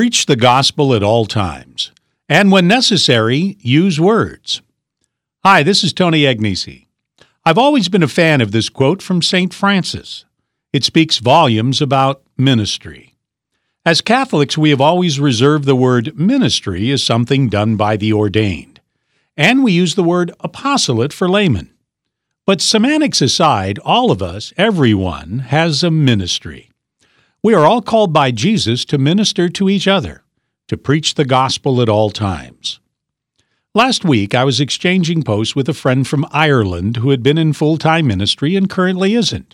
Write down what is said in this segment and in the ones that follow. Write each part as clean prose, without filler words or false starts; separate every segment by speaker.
Speaker 1: Preach the gospel at all times, and when necessary, use words. Hi, this is Tony Agnesi. I've always been a fan of this quote from St. Francis. It speaks volumes about ministry. As Catholics, we have always reserved the word ministry as something done by the ordained, and we use the word apostolate for laymen. But semantics aside, all of us, everyone, has a ministry. We are all called by Jesus to minister to each other, to preach the gospel at all times. Last week, I was exchanging posts with a friend from Ireland who had been in full-time ministry and currently isn't.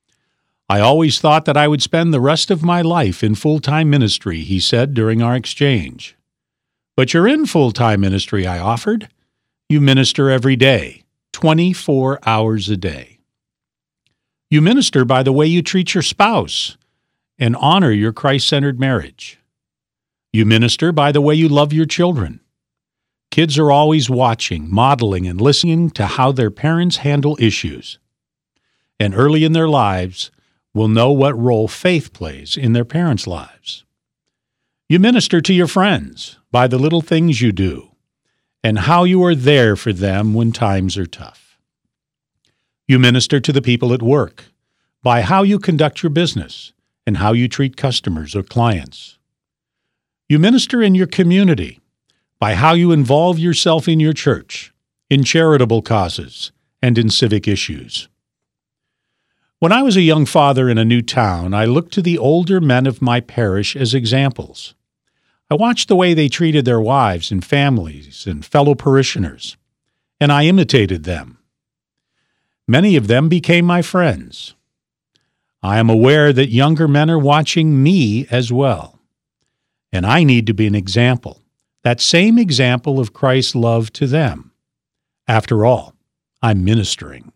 Speaker 1: I always thought that I would spend the rest of my life in full-time ministry, he said during our exchange. But you're in full-time ministry, I offered. You minister every day, 24 hours a day. You minister by the way you treat your spouse and honor your Christ-centered marriage. You minister by the way you love your children. Kids are always watching, modeling, and listening to how their parents handle issues. And early in their lives, will know what role faith plays in their parents' lives. You minister to your friends by the little things you do and how you are there for them when times are tough. You minister to the people at work by how you conduct your business and how you treat customers or clients. You minister in your community by how you involve yourself in your church, in charitable causes, and in civic issues. When I was a young father in a new town, I looked to the older men of my parish as examples. I watched the way they treated their wives and families and fellow parishioners, and I imitated them. Many of them became my friends. I am aware that younger men are watching me as well, and I need to be an example, that same example of Christ's love to them. After all, I'm ministering.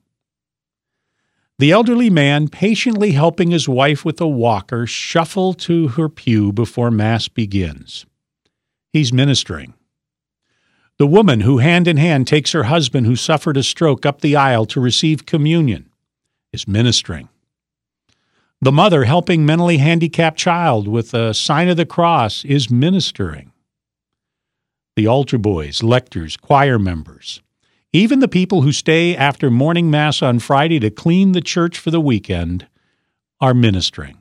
Speaker 1: The elderly man patiently helping his wife with a walker shuffle to her pew before Mass begins. He's ministering. The woman who hand in hand takes her husband who suffered a stroke up the aisle to receive communion is ministering. The mother helping mentally handicapped child with a sign of the cross is ministering. The altar boys, lectors, choir members, even the people who stay after morning Mass on Friday to clean the church for the weekend are ministering.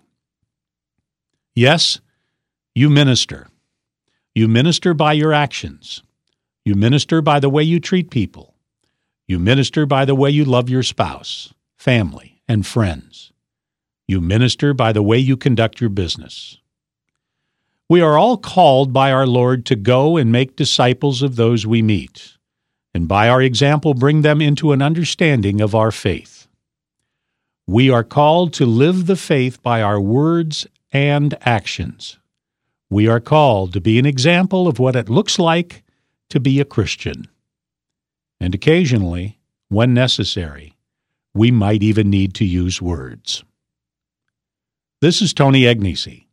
Speaker 1: Yes, you minister. You minister by your actions. You minister by the way you treat people. You minister by the way you love your spouse, family, and friends. You minister by the way you conduct your business. We are all called by our Lord to go and make disciples of those we meet, and by our example bring them into an understanding of our faith. We are called to live the faith by our words and actions. We are called to be an example of what it looks like to be a Christian. And occasionally, when necessary, we might even need to use words. This is Tony Agnesi.